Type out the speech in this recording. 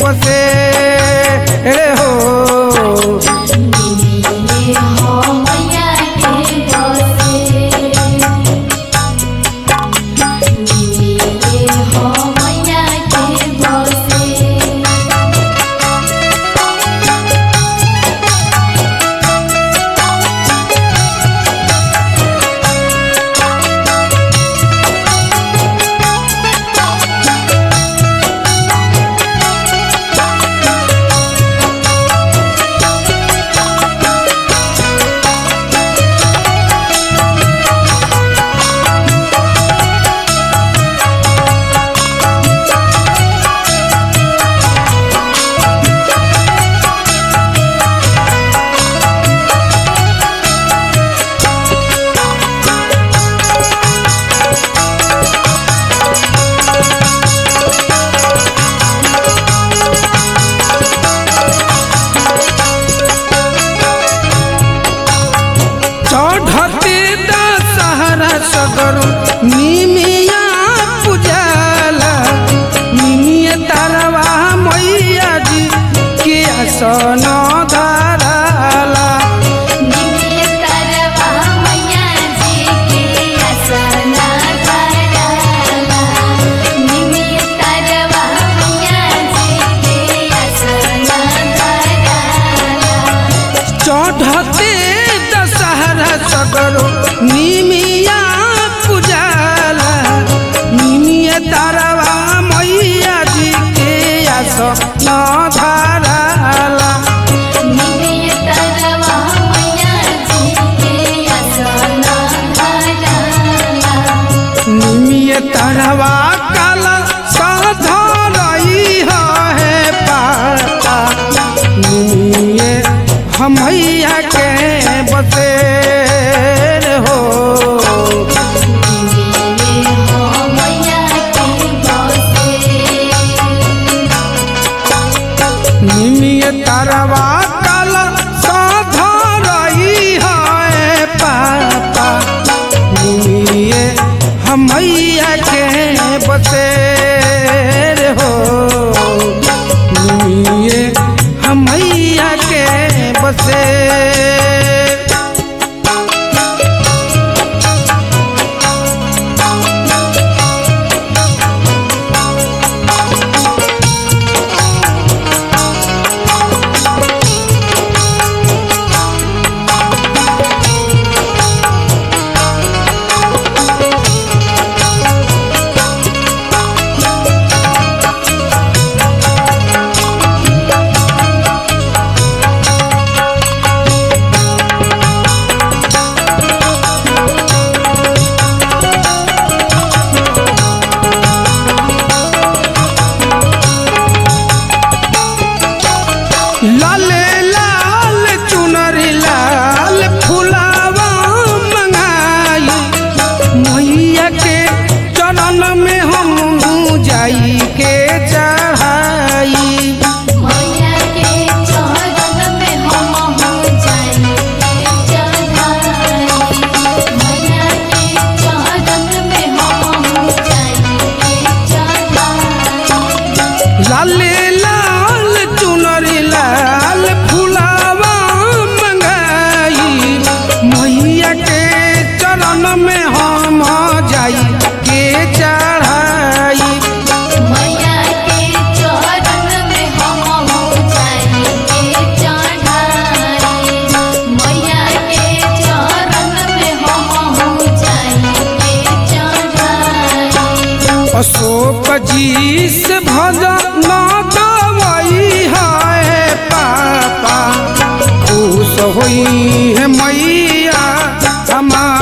बसे हो निमिया पूजाला निमिया तारवा मैया जी के आसन धराला निमिया तारवा मैया जी के आसन धराला निमिया तारवा मैया जी के आसन धराला चढ़ते दशहरा सगरो निमिया पूजाला निमिया तारवा मैया जी के आसन धराला निमिया तारवा मैया जी के आसन धराला निमिया तारवा काला साधरई है पाता निमिया हमैया के बसे हो निमिया तारवा काला साधरई है पापा निमिया हमैया के बसे हो निमिया हमैया के बसे लाले लाल चुनरी लाल फुलावा मंगाई मैया के चरण में हम जाई के चढ़ाई मैया के चरण में हम जाई के चढ़ाई मैया के चरण में हम जाई के चढ़ाई लाले लाल चुनरी लाल फुलावा मंगाई मैया के चरण में हम जाई के चढ़ाई मैया के चरण में हम जाई के चढ़ाई मैया के चरण में हम जाई के चढ़ाई अशोक जी से भजन गवई है पापा खुश होई है मैया हमार